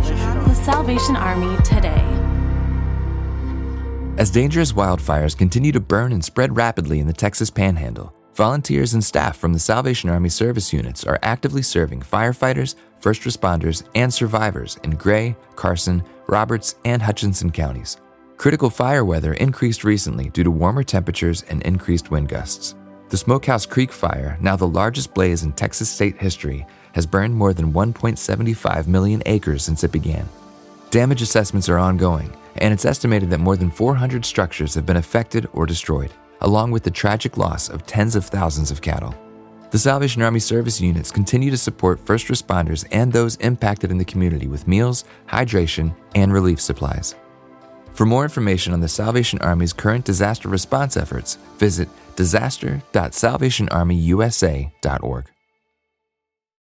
The Salvation Army today. As dangerous wildfires continue to burn and spread rapidly in the Texas Panhandle, volunteers and staff from the Salvation Army service units are actively serving firefighters, first responders, and survivors in Gray, Carson, Roberts, and Hutchinson counties. Critical fire weather increased recently due to warmer temperatures and increased wind gusts. The Smokehouse Creek Fire, now the largest blaze in Texas state history, has burned more than 1.75 million acres since it began. Damage assessments are ongoing, and it's estimated that more than 400 structures have been affected or destroyed, along with the tragic loss of tens of thousands of cattle. The Salvation Army service units continue to support first responders and those impacted in the community with meals, hydration, and relief supplies. For more information on the Salvation Army's current disaster response efforts, visit disaster.salvationarmyusa.org.